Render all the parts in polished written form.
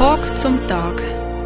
Tag zum Tag.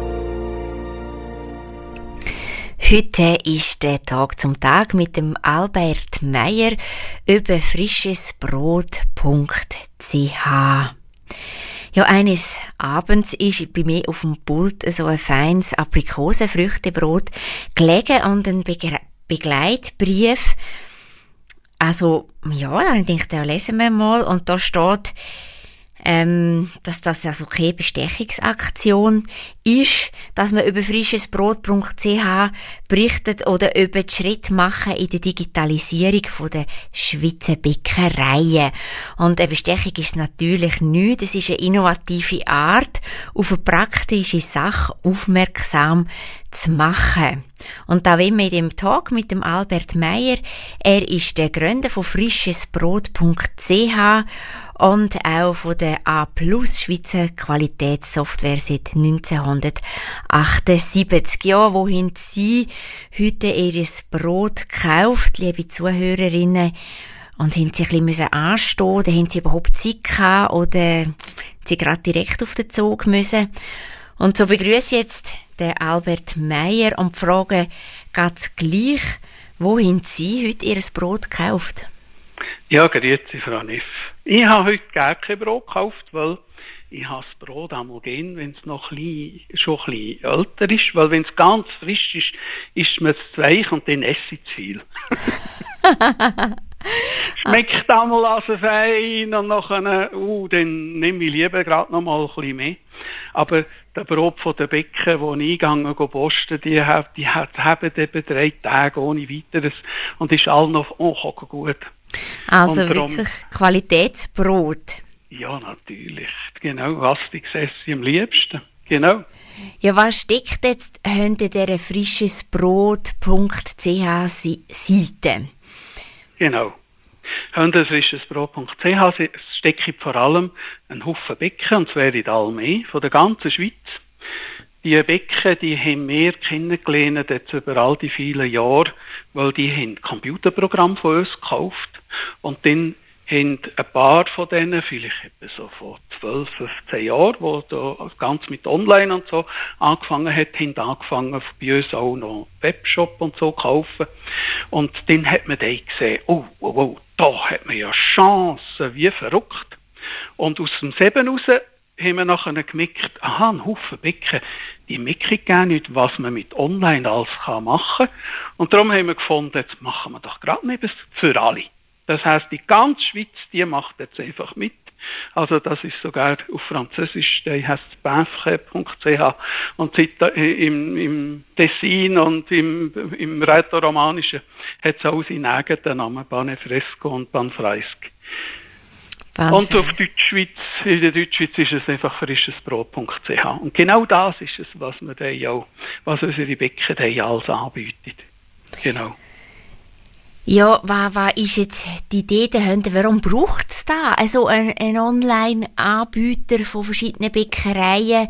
Heute ist der Tag zum Tag mit dem Albert Meyer über frischesbrot.ch. Ja, eines Abends ist bei mir auf dem Pult so ein feines Aprikosenfrüchtebrot gelegen und ein Begleitbrief. Also, ja, dann denke ich, da lesen wir mal. Und da steht, dass das also keine Bestechungsaktion ist, dass man über frischesbrot.ch berichtet oder über die Schritte machen in der Digitalisierung von der Schweizer Bäckereien. Und eine Bestechung ist natürlich nichts. Es ist eine innovative Art, auf eine praktische Sache aufmerksam zu machen. Und da wollen wir in dem Talk mit dem Albert Meyer. Er ist der Gründer von frischesbrot.ch und auch von der A+ Schweizer Qualitätssoftware seit 1978. Ja, wohin Sie heute Ihr Brot kauft, liebe Zuhörerinnen, und haben Sie ein bisschen anstehen, oder haben Sie überhaupt Zeit gehabt, oder Sie gerade direkt auf den Zug müssen? Und so begrüße ich jetzt den Albert Meyer und frage ganz gleich, wohin Sie heute Ihr Brot gekauft? Ja, grüezi, Frau Neff. Ich habe heute gar kein Brot gekauft, weil ich habe das Brot einmal gehen, wenn es noch schon ein bisschen älter ist, weil wenn es ganz frisch ist, isst man es zu weich und dann esse ich zu viel. Schmeckt einmal also fein und nachher, dann nehme ich lieber gerade noch mal ein bisschen mehr. Aber der Brot von der Bäcker, wo ich eingegangen posten, die haben eben 3 Tage ohne weiteres und ist all noch gut. Also wirklich Qualitätsbrot. Ja, natürlich. Genau, Wastig esse ich am liebsten. Genau. Ja, was steckt jetzt hinter dieser frischesbrot.ch Seite? Genau. Hinter frischesbrot.ch steckt vor allem ein Haufen Bäcker, und zwar in der Almee, von der ganzen Schweiz. Die Bäcker, die haben wir kennengelernt jetzt über all die vielen Jahre, weil die haben Computerprogramm von uns gekauft. Und dann haben ein paar von denen, vielleicht etwa so vor 12, 15 Jahren, wo da ganz mit Online und so angefangen hat, haben angefangen bei uns auch noch Webshop und so kaufen. Und dann hat man dann gesehen, da hat man ja Chancen, wie verrückt. Und aus dem Seben raus haben wir nachher gemerkt, ein Haufen Bäcker, die merken gar nicht, was man mit Online alles machen kann. Und darum haben wir gefunden, jetzt machen wir doch gerade etwas für alle. Das heisst, die ganze Schweiz, die macht jetzt einfach mit. Also das ist sogar auf Französisch, der heisst banfre.ch, und im Tessin und im Rätoromanischen hat es auch seinen eigenen Namen, Banefresco und Banfreisk. Und auf Deutschschweiz, in der Deutschschweiz ist es einfach frischesbrot.ch. Und genau das ist es, was unsere Bäcker alles anbieten. Genau. Ja, was ist jetzt die Idee dahinter? Warum braucht es da? Also ein Online-Anbieter von verschiedenen Bäckereien.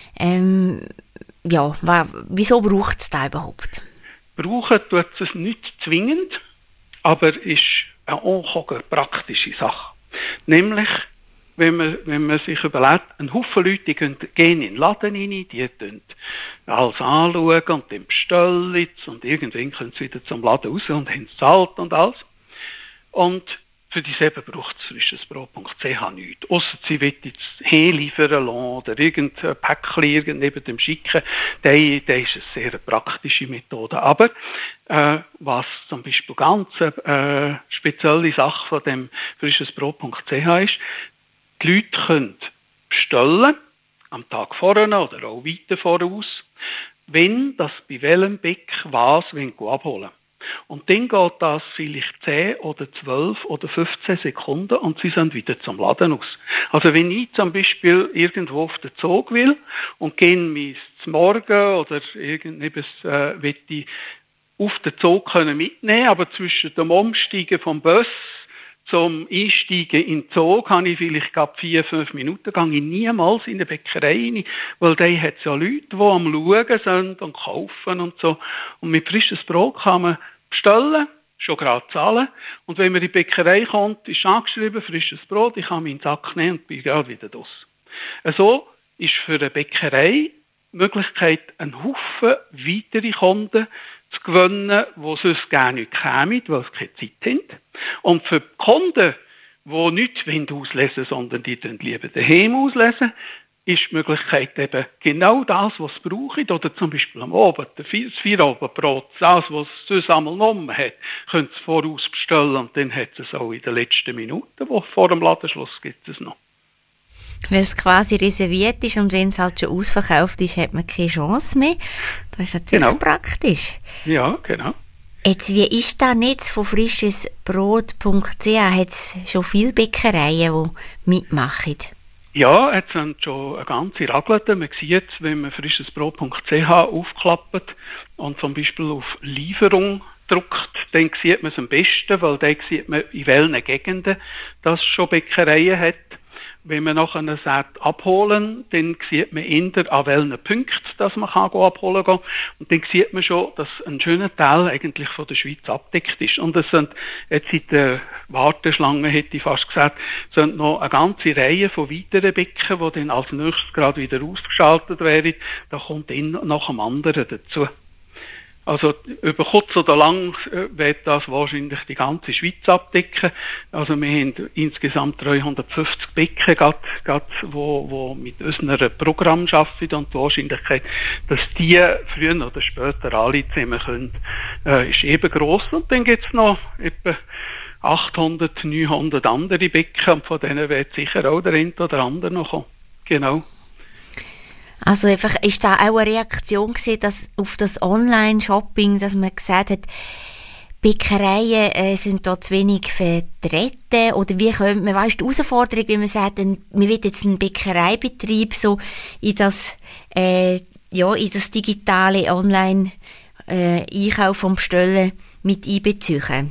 Wieso braucht es da überhaupt? Brauchen tut es nicht zwingend, aber ist eine praktische Sache. Nämlich, wenn man sich überlegt, ein Haufen Leute, die gehen in den Laden rein, die tun alles anschauen und dann bestellen jetzt, und irgendwann können sie wieder zum Laden raus und haben es gezahlt und alles. Und für dieselbe braucht es frischesbrot.ch nichts. Ausser sie will jetzt hinliefern lassen oder irgendein Päckchen neben dem schicken, der ist eine sehr praktische Methode. Aber was zum Beispiel ganz spezielle Sache von dem frischesbrot.ch ist, die Leute können bestellen, am Tag vorher oder auch weiter voraus, wenn das bei welchem Bäck was abholen. Und dann geht das vielleicht 10 oder 12 oder 15 Sekunden und sie sind wieder zum Laden aus. Also wenn ich zum Beispiel irgendwo auf den Zug will und gehe mich zum Morgen oder irgendetwas will ich auf den Zug können mitnehmen, aber zwischen dem Umsteigen vom Bus zum Einsteigen in den Zug habe ich vielleicht gerade 4-5 Minuten, gehe ich niemals in eine Bäckerei rein, weil da hat es ja Leute, die am Schauen sind und kaufen und so. Und mit frisches Brot kann man bestellen, schon gerade zahlen. Und wenn man in die Bäckerei kommt, ist angeschrieben, frisches Brot, ich kann meinen Sack nehmen und bin gerade wieder draus. So ist für eine Bäckerei die Möglichkeit, einen Haufen weitere Kunden zu gewinnen, die sonst gar nicht kämen, weil sie keine Zeit haben. Und für die Kunden, die nicht auslesen wollen, sondern die lieber daheim auslesen, ist die Möglichkeit eben genau das, was sie brauchen, oder zum Beispiel am Abend, das Feierabendbrot, das, was es sonst einmal genommen hat, können sie voraus bestellen und dann hat es auch in den letzten Minuten, wo vor dem Ladenschluss gibt es noch. Weil es quasi reserviert ist und wenn es halt schon ausverkauft ist, hat man keine Chance mehr. Das ist natürlich praktisch. Ja, genau. Jetzt, wie ist das Netz von frischesbrot.ch? Hat es schon viele Bäckereien, die mitmachen? Ja, jetzt sind schon eine ganze Raglete. Man sieht, wenn man frischesbrot.ch aufklappt und zum Beispiel auf Lieferung drückt, dann sieht man es am besten, weil dann sieht man, in welchen Gegenden das schon Bäckereien hat. Wenn man nachher sagt, abholen, dann sieht man eher, an welchen Punkten, dass man abholen kann. Und dann sieht man schon, dass ein schöner Teil eigentlich von der Schweiz abdeckt ist. Und es sind, jetzt in der Warteschlange, hätte ich fast gesagt, sind noch eine ganze Reihe von weiteren Bäcken, die dann als nächstes gerade wieder ausgeschaltet werden. Da kommt dann nach dem anderen dazu. Also über kurz oder lang wird das wahrscheinlich die ganze Schweiz abdecken. Also wir haben insgesamt 350 Bäcken, wo mit unserem Programm arbeiten, und die Wahrscheinlichkeit, dass die früher oder später alle zusammen können, ist eben gross. Und dann gibt's noch etwa 800, 900 andere Bäcken, und von denen wird sicher auch der eine oder andere noch kommen. Genau. Also einfach, ist da auch eine Reaktion gewesen, dass auf das Online-Shopping, dass man gesagt hat, Bäckereien sind da zu wenig vertreten, oder wie könnte man, weißt du, die Herausforderung, wenn man sagt, man will jetzt einen Bäckereibetrieb so in das digitale Online-Einkauf vom Bestellen mit einbeziehen?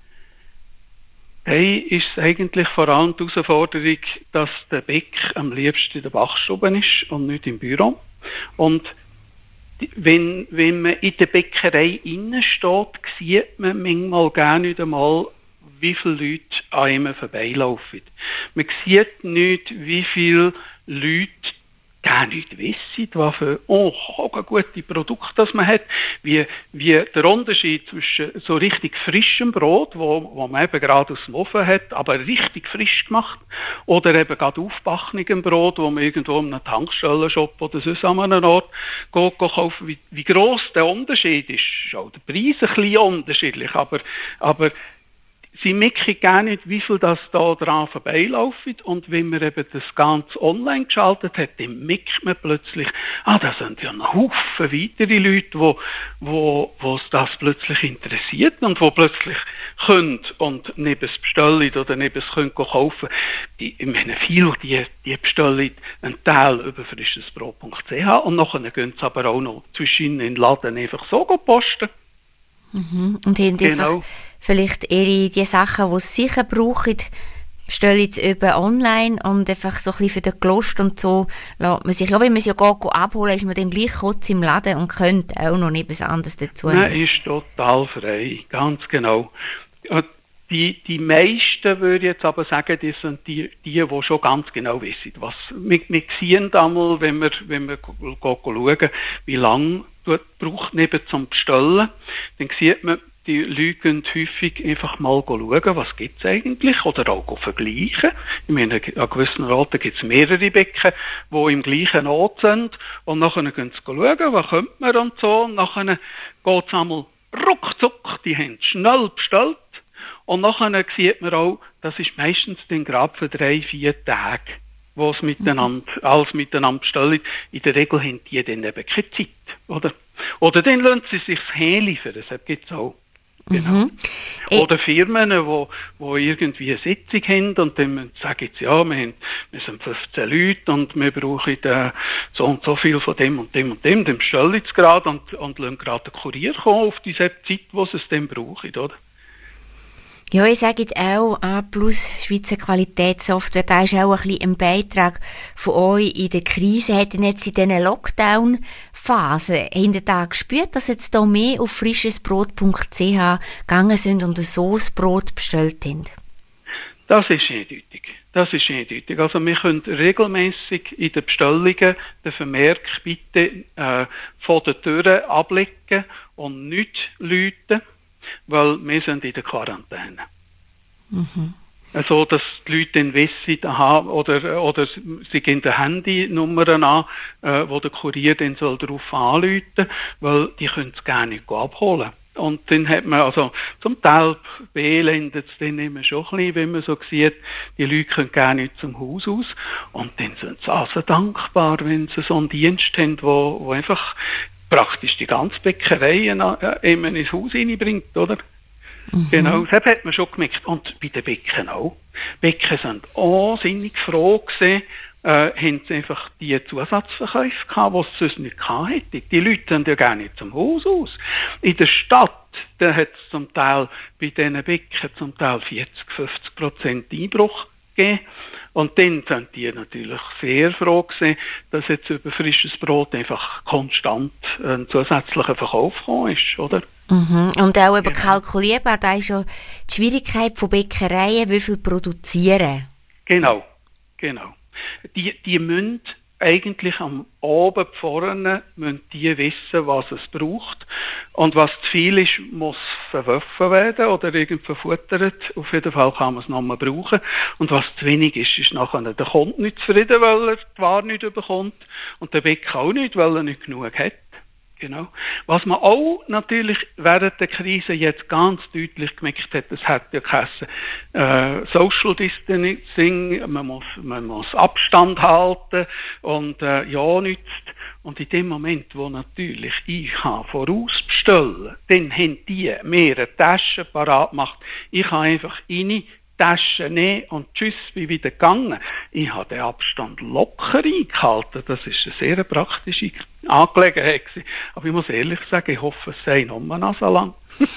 Hey, ist es eigentlich vor allem die Herausforderung, dass der Bäck am liebsten in der Backstube ist und nicht im Büro. Und wenn man in der Bäckerei innen steht, sieht man manchmal gar nicht einmal, wie viele Leute an einem vorbeilaufen. Man sieht nicht, wie viele Leute gar nicht wissen, was für gute Produkte das man hat, wie der Unterschied zwischen so richtig frischem Brot, wo man eben gerade aus dem Ofen hat, aber richtig frisch gemacht, oder eben gerade aufbackenigem Brot, wo man irgendwo in einem Tankstellenshop oder sonst an einem Ort geht kaufen, wie gross der Unterschied ist. Ist auch der Preis ein bisschen unterschiedlich, aber sie merken gar nicht, wie viel das da dran vorbeilaufen. Und wenn man eben das Ganze online geschaltet hat, dann merkt man plötzlich, da sind ja noch Haufen weitere Leute, wo das plötzlich interessiert und wo plötzlich können und neben es bestellen oder neben es können kaufen. Ich meine, viele, die bestellen einen Teil über frischesbrot.ch und nachher gehen sie aber auch noch zwischen in den Laden einfach so posten. Mhm. Und haben einfach vielleicht die Sachen, die sie sicher brauchen, bestellen jetzt über online und einfach so ein bisschen für den Gelost und so lässt man sich, ja, wenn man es ja geht abholen, ist man dann gleich kurz im Laden und könnte auch noch etwas anderes dazu nehmen. Nein, ist total frei, ganz genau. Die meisten, würde ich jetzt aber sagen, die sind die schon ganz genau wissen, was. Wir sehen einmal, wenn wir schauen, wie lange braucht neben zum Bestellen, dann sieht man, die Leute gehen häufig einfach mal schauen, was gibt's eigentlich, oder auch vergleichen. Ich meine, an gewissen Orten gibt's mehrere Bäcken, die im gleichen Ort sind, und nachher gehen sie schauen, was könnte man und so, und nachher geht's einmal ruckzuck, die haben schnell bestellt, und nachher sieht man auch, das ist meistens dann gerade für 3-4 Tage, wo es alles miteinander bestellen. In der Regel haben die dann eben keine Zeit, oder? Oder dann lassen sie sich herliefern, das gibt's auch. Genau. Oder Firmen, wo irgendwie eine Sitzung haben und dann sagen sie, ja, wir sind 15 Leute und wir brauchen so und so viel von dem und dem und dem, dann bestellen sie es gerade und lassen gerade den Kurier kommen auf diese Zeit, wo sie es dann brauchen, oder? Ja, ich sage jetzt auch, A+ Schweizer Qualitätssoftware, da ist auch ein bisschen ein Beitrag von euch in der Krise. Hätten jetzt in diesen Lockdown-Phasen, habt ihr da gespürt, dass jetzt da mehr auf frischesbrot.ch gegangen sind und so das Brot bestellt haben? Das ist eindeutig. Also wir können regelmäßig in den Bestellungen den Vermerk bitte von der Tür ablegen und nicht läuten, weil wir sind in der Quarantäne. Mhm. So, dass die Leute dann wissen, aha, oder sie geben die Handynummern an, wo der Kurier dann soll darauf anrufen, weil die können es gar nicht abholen. Und dann hat man, also, zum Teil beelendet es dann immer schon ein bisschen, wenn man so sieht, die Leute können gar nicht zum Haus aus. Und dann sind sie also dankbar, wenn sie so einen Dienst haben, wo einfach praktisch die ganze Bäckerei immer ins Haus reinbringt, oder? Mhm. Genau, das hat man schon gemerkt. Und bei den Bäckern auch. Bäcker sind wahnsinnig froh gewesen, haben sie einfach die Zusatzverkäufe gehabt, die sie sonst nicht gehabt hätten. Die Leute sind ja gar nicht zum Haus aus. In der Stadt, da hat es zum Teil bei diesen Bäckern zum Teil 40-50% Einbruch gegeben. Und dann sind die natürlich sehr froh gewesen, dass jetzt über frisches Brot einfach konstant ein zusätzlicher Verkauf gekommen ist, oder? Mhm. Und auch eben kalkulierbar, da ist ja die Schwierigkeit von Bäckereien, wie viel produzieren. Genau. Die müssen eigentlich am Abend vorne müssen die wissen, was es braucht. Und was zu viel ist, muss verworfen werden oder irgendwie verfuttert. Auf jeden Fall kann man es nochmal brauchen. Und was zu wenig ist, ist nachher der Kunde nicht zufrieden, weil er die Ware nicht bekommt. Und der Bäcker auch nicht, weil er nicht genug hat. Genau. Was man auch natürlich während der Krise jetzt ganz deutlich gemerkt hat, es hat ja geheißen, Social Distancing, man muss Abstand halten und ja nützt. Und in dem Moment, wo natürlich ich kann vorausbestellen, dann haben die mehrere Taschen parat gemacht. Ich habe einfach rein Tasche nehmen und tschüss, bin wieder gegangen. Ich habe den Abstand locker eingehalten. Das ist eine sehr praktische Angelegenheit gewesen. Aber ich muss ehrlich sagen, ich hoffe, es sei noch mal so lang.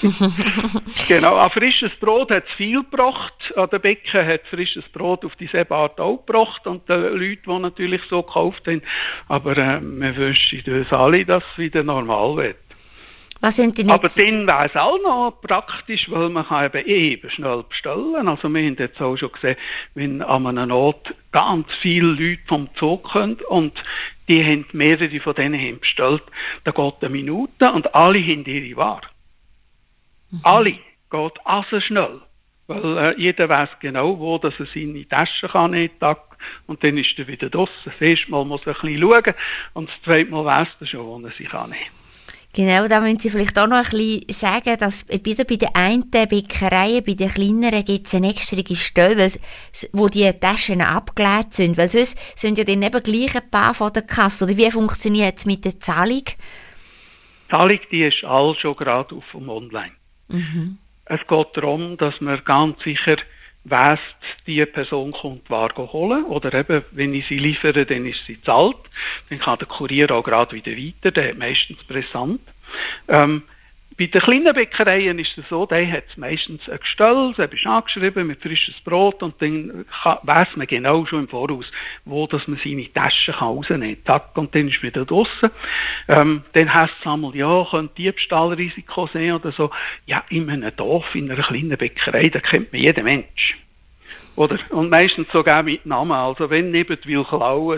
Genau, an frisches Brot hat es viel gebracht. An der Bäcker hat frisches Brot auf diese Art auch gebracht. Und die Leute, die natürlich so gekauft haben. Aber wir wünschen uns alle, dass es wieder normal wird. Was sind denn aber dann wäre es auch noch praktisch, weil man kann eben schnell bestellen. Also wir haben jetzt auch schon gesehen, wenn an einem Ort ganz viele Leute vom Zug kommen und die haben mehrere von denen haben bestellt, da geht eine Minute und alle haben ihre Ware. Mhm. Alle geht also schnell. Weil jeder weiss genau, wo dass er seine Tasche kann nehmen kann, und dann ist er wieder draussen. Das erste Mal muss er ein bisschen schauen und das zweite Mal weiss er schon, wo er sich kann nehmen. Genau, da müssen Sie vielleicht auch noch ein bisschen sagen, dass wieder bei den einen Bäckereien, bei den kleineren gibt es eine extra Stelle, wo die Taschen abgelegt sind, weil sonst sind ja dann eben gleich ein paar von der Kasse. Oder wie funktioniert es mit der Zahlung? Die Zahlung, die ist all schon gerade auf dem Online. Mhm. Es geht darum, dass man ganz sicher weiss, die Person kommt die Ware holen, oder eben, wenn ich sie liefere, dann ist sie zahlt. Dann kann der Kurier auch gerade wieder weiter, der hat meistens Präsent. Bei den kleinen Bäckereien ist es so, der hat meistens ein Gestell, das ist angeschrieben mit frisches Brot und dann weiss man genau schon im Voraus, wo dass man seine Taschen rausnehmen kann. Zack, und dann ist man wieder draussen. Dann heisst es einmal, ja, könnte Diebstahlrisiko sein oder so. Ja, in einem Dorf, in einer kleinen Bäckerei, da kennt man jeden Mensch. Oder? Und meistens sogar mit Namen. Also wenn niemand will klauen,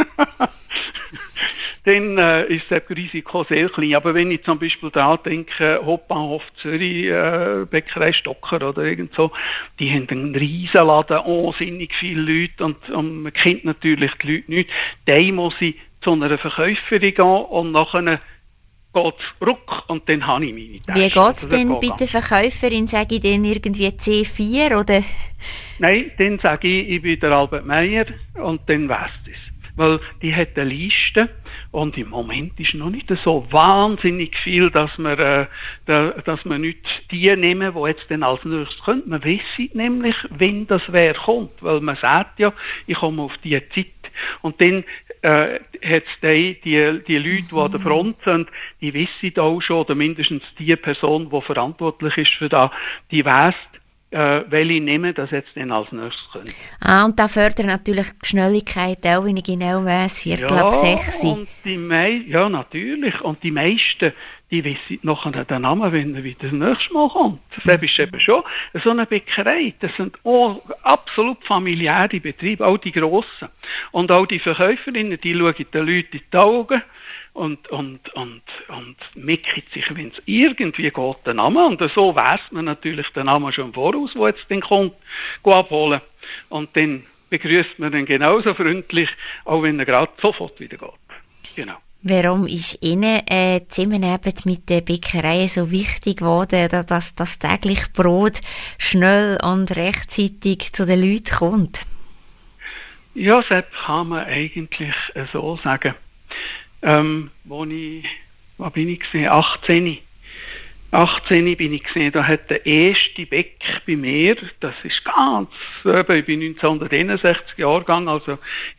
dann ist das Risiko sehr klein. Aber wenn ich zum Beispiel da denke, Hauptbahnhof Zürich, Bäckerei Stocker oder irgend so, die haben einen Riesenladen, wahnsinnig viele Leute und man kennt natürlich die Leute nicht. Dann muss ich zu einer Verkäuferin gehen und nachher geht's ruck und dann habe ich meine Tasche. Wie geht's denn bei der Verkäuferin? Sage ich denn irgendwie C4 oder? Nein, dann sage ich bin der Albert Meier und dann weiss es. Weil die hat eine Liste und im Moment ist noch nicht so wahnsinnig viel, dass wir nicht die nehmen, die jetzt dann als nächstes kommen. Man weiss nämlich, wenn das wer kommt, weil man sagt ja, ich komme auf die Zeit. Und dann hat es die Leute, die an der Front sind, die wissen auch schon, oder mindestens die Person, die verantwortlich ist für das, die weiss, welche nehmen das jetzt dann als nächstes können. Und da fördert natürlich die Schnelligkeit auch, wenn ich genau weiss, 5:45. Und ja, natürlich. Und die meisten, die wissen nachher den Namen, wenn er wieder das nächste Mal kommt. Das ist eben schon so eine Bäckerei. Das sind auch absolut familiäre Betriebe, auch die grossen. Und auch die Verkäuferinnen, die schauen den Leuten in die Augen und mecken sich, wenn es irgendwie geht, den Namen. Und so weiss man natürlich den Namen schon im Voraus, wo jetzt den kommt, abholen. Und dann begrüßt man ihn genauso freundlich, auch wenn er gerade sofort wieder geht. Genau. Warum ist Ihnen Zusammenarbeit mit der Bäckerei so wichtig geworden, dass das tägliche Brot schnell und rechtzeitig zu den Leuten kommt? Ja, das kann man eigentlich so sagen. Wo bin ich gesehen? 18 bin ich gesehen, da hat der erste Bäck bei mir, das ist ich bin 1961 Jahrgang, also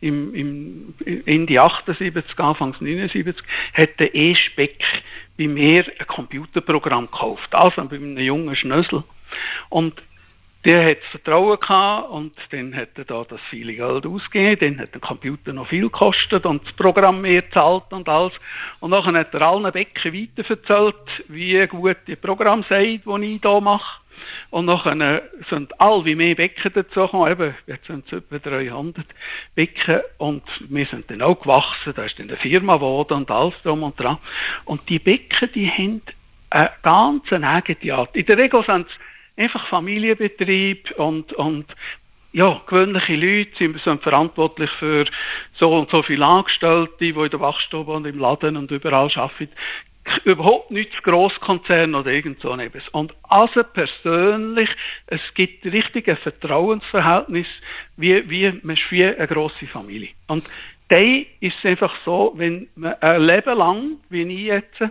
im Ende 78, Anfangs 79, hat der erste Bäck bei mir ein Computerprogramm gekauft, also bei einem jungen Schnösel. Und der hat Vertrauen gehabt und dann hat er da das viele Geld ausgegeben, dann hat der Computer noch viel gekostet und das Programm mehr gezahlt und alles. Und nachher hat er allen Bäcken weiterverzählt, wie gut die Programm sagt, die ich da mache. Und nachher sind alle wie mehr Bäcken dazu gekommen, eben, jetzt sind es etwa 300 Bäcken und wir sind dann auch gewachsen, da ist dann eine Firma geworden und alles drum und dran. Und die Bäcken, die haben eine ganz eigene Art. In der Regel sind es einfach Familienbetrieb und ja, gewöhnliche Leute sind verantwortlich für so und so viele Angestellte, die in der Wachstube und im Laden und überall arbeiten. Überhaupt nichts Grosskonzern oder irgend so etwas. Und also persönlich, es gibt richtig ein Vertrauensverhältnis, wie eine grosse Familie. Und da ist es einfach so, wenn man ein Leben lang, wie ich jetzt,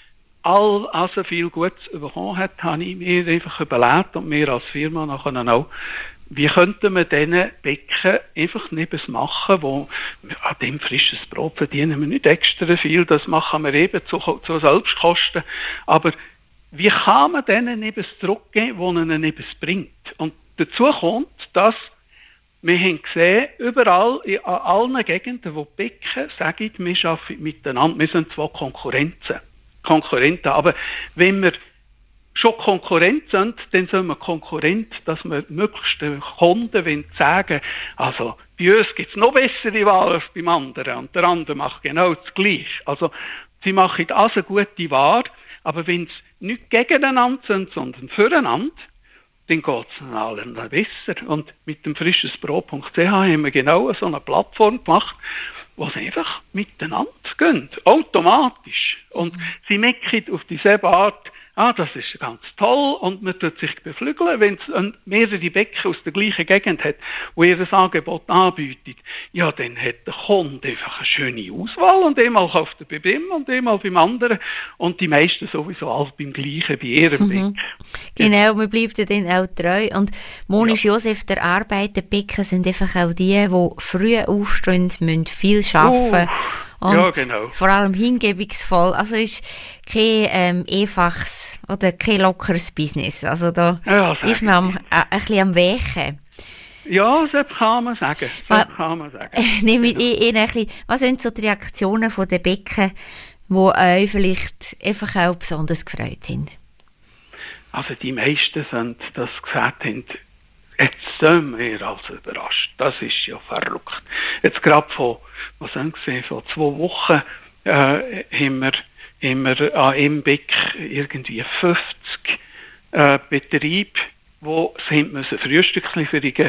also viel Gutes bekommen hat, habe ich mir einfach überlegt und mir als Firma nachher auch, wie könnten wir diesen Bäcken einfach etwas machen, wo an dem frisches Brot verdienen wir nicht extra viel, das machen wir eben zu Selbstkosten, aber wie kann man denen etwas zurückgeben, wo ihnen etwas bringt? Und dazu kommt, dass wir haben gesehen, überall, an allen Gegenden, wo die Bäcken sagen, wir arbeiten miteinander, wir sind zwar Konkurrenten, aber wenn wir schon Konkurrent sind, dann sind wir Konkurrent, dass wir möglichst den Kunden sagen, also bei uns gibt es noch bessere Ware als beim anderen und der andere macht genau das Gleiche. Also sie machen also gute Ware, aber wenn sie nicht gegeneinander sind, sondern füreinander, dann geht es allen besser. Und mit dem frischesbrot.ch haben wir genau so eine Plattform gemacht, wo sie einfach miteinander gehen, automatisch. Und sie mecken auf dieselbe Art, das ist ganz toll, und man tut sich beflügeln, wenn es mehrere Bäcker aus der gleichen Gegend hat, wo ihr das Angebot anbietet. Ja, dann hat der Kunde einfach eine schöne Auswahl, und einmal kauft er bei dem und einmal beim anderen, und die meisten sowieso alle beim gleichen, bei ihrem Bäcker. Genau, man bleibt ja dann auch treu. Und Monisch Josef, der Arbeiterbäcker sind einfach auch die früh aufstehen, müssen viel arbeiten. Und ja, genau. Vor allem hingebungsvoll. Also ist kein einfaches oder kein lockeres Business. Also da ist man ein bisschen am Weichen. Ja, das kann man sagen. Nehme ich ein bisschen, was sind so die Reaktionen von den Bäcken, die euch vielleicht einfach auch besonders gefreut haben? Also die meisten sind, das gesagt haben, jetzt sind wir also überrascht. Das ist ja verrückt. Jetzt gerade vor 2 Wochen haben wir an Embeck irgendwie 50 Betriebe, die sind müssen Frühstückslieferungen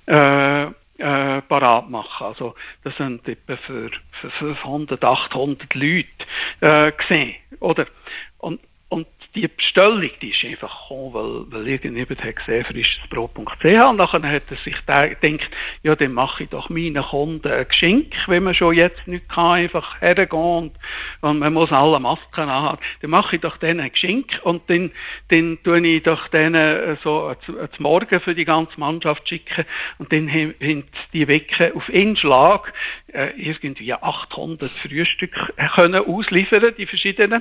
parat machen. Also das sind etwa für 500, 800 Leute gesehen, oder? Und die Bestellung, die ist einfach gekommen, weil irgendjemand hat gesehen, frischesbrot.ch, und nachher hat er sich gedacht, ja, dann mache ich doch meinen Kunden ein Geschenk, wenn man schon jetzt nicht kann, einfach hergehen und man muss alle Masken haben, dann mache ich doch denen ein Geschenk, und dann tue ich doch denen so zum Morgen für die ganze Mannschaft schicken, und dann haben die Wecken auf einen Schlag irgendwie 800 Frühstück können ausliefern, die verschiedenen.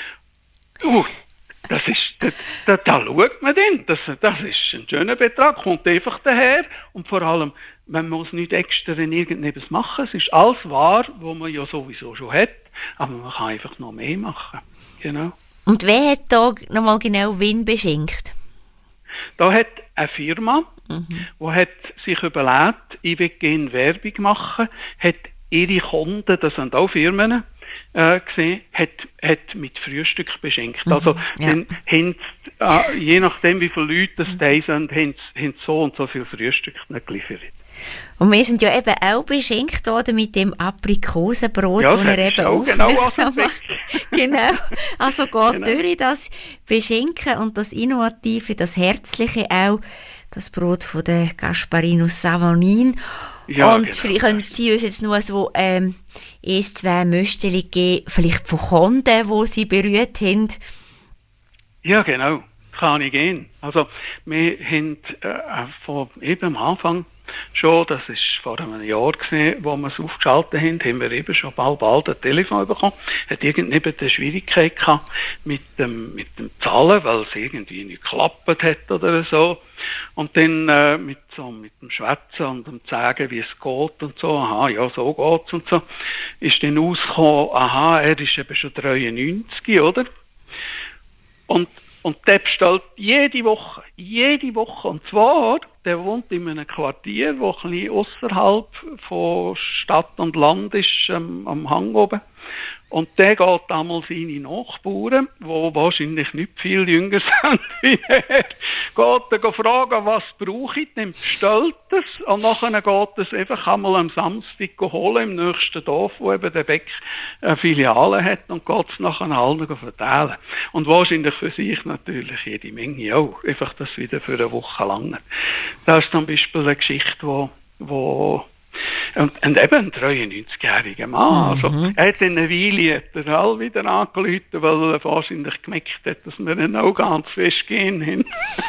Das ist, da schaut man dann, das ist ein schöner Betrag, kommt einfach daher, und vor allem, man muss nicht extra irgendetwas machen, es ist alles wahr, wo man ja sowieso schon hat, aber man kann einfach noch mehr machen, genau. Und wer hat da nochmal genau wen beschenkt? Da hat eine Firma, die hat sich überlegt, ich will gerne Werbung machen, hat ihre Kunden, das sind auch Firmen, gesehen, hat mit Frühstück beschenkt. Also, dann haben je nachdem, wie viele Leute das da sind, haben so und so viel Frühstück nicht geliefert. Und wir sind ja eben auch beschenkt worden mit dem Aprikosenbrot, das er eben aufmerksam macht. Genau. Also geht durch das Beschenken und das Innovative, das Herzliche auch, das Brot von der Gasparinus Savonin. Ja, und vielleicht können Sie uns jetzt nur so zwei Mösteli geben, vielleicht von Kunden, die Sie berührt haben. Ja, genau. Kann ich gehen. Also, wir haben von eben am Anfang schon, das ist vor einem Jahr gesehen, wo wir es aufgeschaltet haben wir eben schon bald ein Telefon bekommen. Hat irgendjemand eine Schwierigkeit gehabt mit dem Zahlen, weil es irgendwie nicht geklappt hat oder so. Und dann mit dem Schwätzen und dem Zeigen, wie es geht und so, aha, ja, so geht's und so, ist dann rausgekommen, aha, er ist eben schon 93, oder? Und der bestellt jede Woche. Und zwar, der wohnt in einem Quartier, wo ein bisschen ausserhalb von Stadt und Land ist, am Hang oben. Und der geht einmal seine Nachbarn, die wahrscheinlich nicht viel jünger sind wie er, geht er fragen, was brauche ich, dann bestellt es, und nachher geht es einfach einmal am Samstag holen, im nächsten Dorf, wo eben der Bäck eine Filiale hat, und geht es nachher allen verteilen. Und wahrscheinlich für sich natürlich jede Menge auch, einfach das wieder für eine Woche lang. Das ist zum Beispiel eine Geschichte, wo und eben ein 93-jähriger Mann. Also, er hat in einer Weile all wieder angerufen, weil er wahrscheinlich gemerkt hat, dass wir ihn auch ganz fest gehen haben.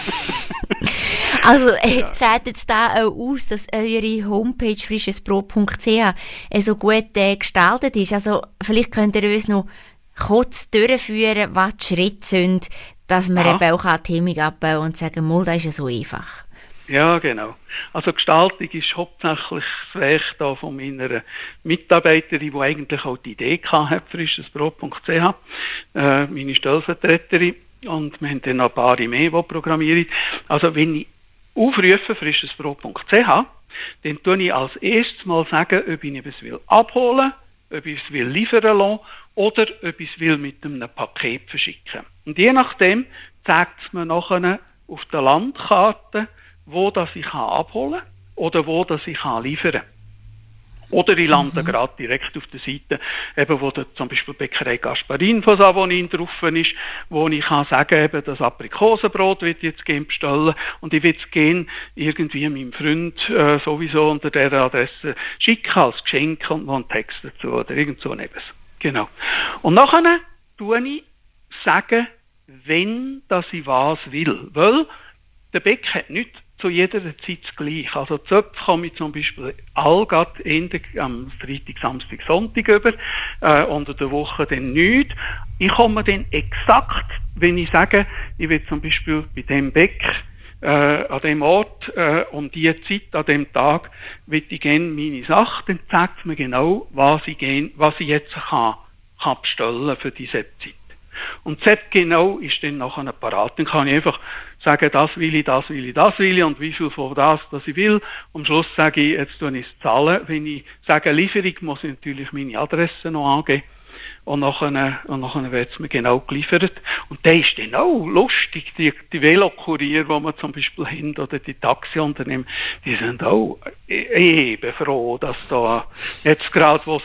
Also, sagt jetzt da auch aus, dass eure Homepage frischesbrot.ch so gut gestaltet ist. Also, vielleicht könnt ihr uns noch kurz durchführen, was die Schritte sind, dass man eben auch die Hemmung abbauen und sagen, mal, das ist ja so einfach. Ja, genau. Also Gestaltung ist hauptsächlich das Werk da von meiner Mitarbeiterin, die eigentlich auch die Idee hatte, frischesbrot.ch, meine Stellvertreterin, und wir haben dann noch ein paar mehr, die programmieren. Also wenn ich aufrufe, frischesbrot.ch, dann tue ich als erstes mal sagen, ob ich etwas will abholen, ob ich es will liefern lassen oder ob ich es will mit einem Paket verschicken. Und je nachdem zeigt es mir nachher auf der Landkarte, wo das ich abholen kann oder wo das ich liefern kann. Oder ich lande gerade direkt auf der Seite, eben wo da zum Beispiel Bäckerei Gasparin von Savonin drauf ist, wo ich kann sagen, eben das Aprikosenbrot will ich jetzt gerne bestellen und ich will es gerne irgendwie meinem Freund sowieso unter der Adresse schicken als Geschenk und noch einen Text dazu oder irgend so etwas. Genau. Und nachher tue ich sagen, wenn dass ich was will. Weil der Bäck hat nicht zu jeder Zeit gleich. Also Zöpfe komme ich zum Beispiel allgrad am Freitag, Samstag, Sonntag über, unter der Woche dann nicht. Ich komme dann exakt, wenn ich sage, ich will zum Beispiel bei dem Bäck an dem Ort um die Zeit, an dem Tag, will ich gerne meine Sache, dann zeigt es mir genau, was ich jetzt kann bestellen für diese Zeit. Und das genau ist dann nachher parat. Dann kann ich einfach sagen, das will ich und wie viel von das ich will. Am Schluss sage ich, jetzt tue ich es zahlen. Wenn ich sage Lieferung, muss ich natürlich meine Adresse noch angeben. Und nachher wird es mir genau geliefert. Und der ist dann auch lustig. Die Velokurier, die wir zum Beispiel haben, oder die Taxiunternehmen, die sind auch eben froh, dass da jetzt gerade, wo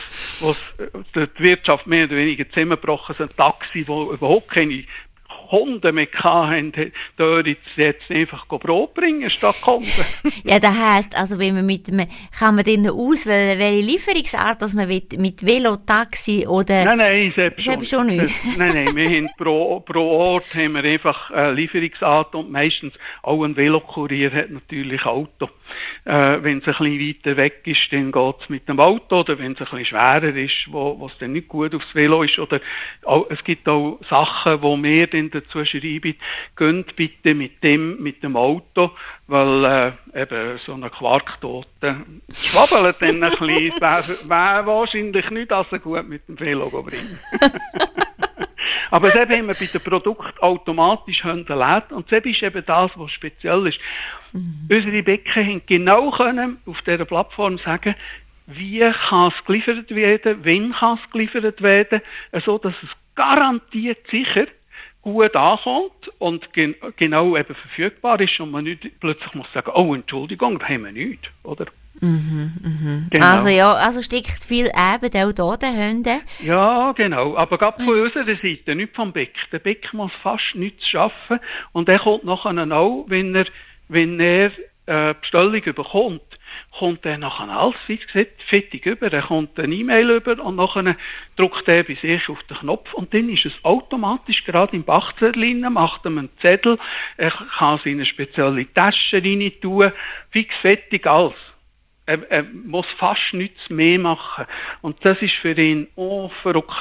die Wirtschaft mehr oder weniger zusammengebrochen sind, Taxi, die überhaupt keine Kunden mehr hatten, da jetzt einfach Brot bringen statt Kunden. Ja, das heisst, also wenn man kann man dann auswählen, welche Lieferungsart, dass man mit Velo, Taxi oder... Nein, selbst schon nicht. Nein, wir haben pro Ort haben wir einfach Lieferungsart und meistens auch ein Velokurier hat natürlich Auto. Wenn es ein bisschen weiter weg ist, dann geht's mit dem Auto, oder wenn es ein bisschen schwerer ist, wo es dann nicht gut aufs Velo ist, oder es gibt auch Sachen, wo wir dann dazu schreiben, geht bitte mit dem Auto, weil eben so eine Quarktote schwabbelt dann ein bisschen, wäre wahrscheinlich nicht, dass er gut mit dem Velo bringt. Aber das haben wir bei den Produkten automatisch hinterlegt. Und das ist eben das, was speziell ist. Unsere Bäcker haben genau können auf dieser Plattform sagen, wie kann es geliefert werden, wann kann es geliefert werden, so dass es garantiert sicher gut ankommt und genau eben verfügbar ist und man nicht plötzlich muss sagen, oh Entschuldigung, da haben wir nichts, oder? Genau. Also steckt viel eben auch da dahinter. Ja, genau. Aber gerade von unserer Seite, nicht vom Bäck. Der Bäck muss fast nichts schaffen und er kommt nachher auch, wenn er Bestellung bekommt, kommt er nachher alles, wie gesagt, fertig über. Er kommt eine E-Mail über und nachher drückt er bei sich auf den Knopf und dann ist es automatisch gerade im Backzettel rein, macht ihm einen Zettel, er kann es in eine spezielle Tasche rein tun, fix fertig, alles. Er muss fast nichts mehr machen. Und das ist für ihn verrückt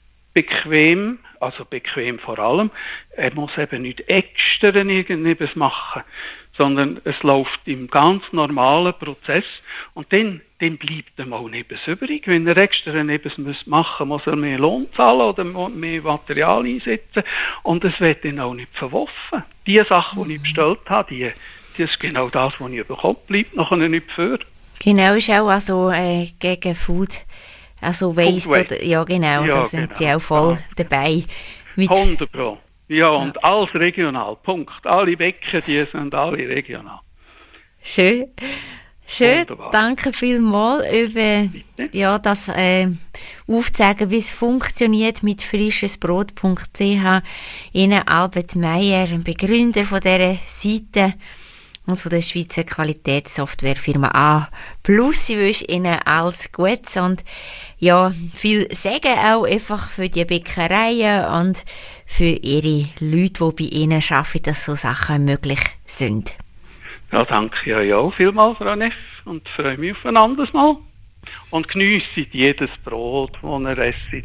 bequem, also bequem vor allem. Er muss eben nicht extra irgendetwas machen, sondern es läuft im ganz normalen Prozess und dann bleibt ihm auch nichts übrig. Wenn er extra etwas machen muss, er mehr Lohn zahlen oder mehr Material einsetzen und es wird dann auch nicht verworfen. Die Sache, die ich bestellt habe, das ist genau das, was ich bekomme, bleibt nachher nicht für. Genau, ist auch also gegen Food, also Waste, oder, ja genau, da sind sie auch voll dabei. 100%. Ja, und alles regional, Punkt. Alle Bäcker, die sind alle regional. Schön, Wunderbar. Danke vielmals über das aufzeigen, wie es funktioniert mit frischesbrot.ch. Ihnen Albert Meyer, Begründer von dieser Seite und von der Schweizer Qualitätssoftwarefirma A+. Ich wünsche Ihnen alles Gutes und ja, viel Segen auch einfach für die Bäckereien und für Ihre Leute, die bei Ihnen arbeiten, dass so Sachen möglich sind. Ja, danke ja auch vielmals, Frau Neff, und freue mich auf ein anderes Mal. Und geniessen jedes Brot, das ihr esst.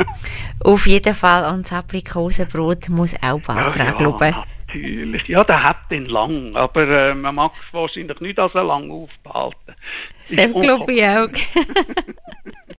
Auf jeden Fall, und das Aprikosenbrot muss auch bald dran, glaube ich. Natürlich. Ja, der hat den lang, aber man mag es wahrscheinlich nicht als lang aufbehalten. Das glaube ich auch.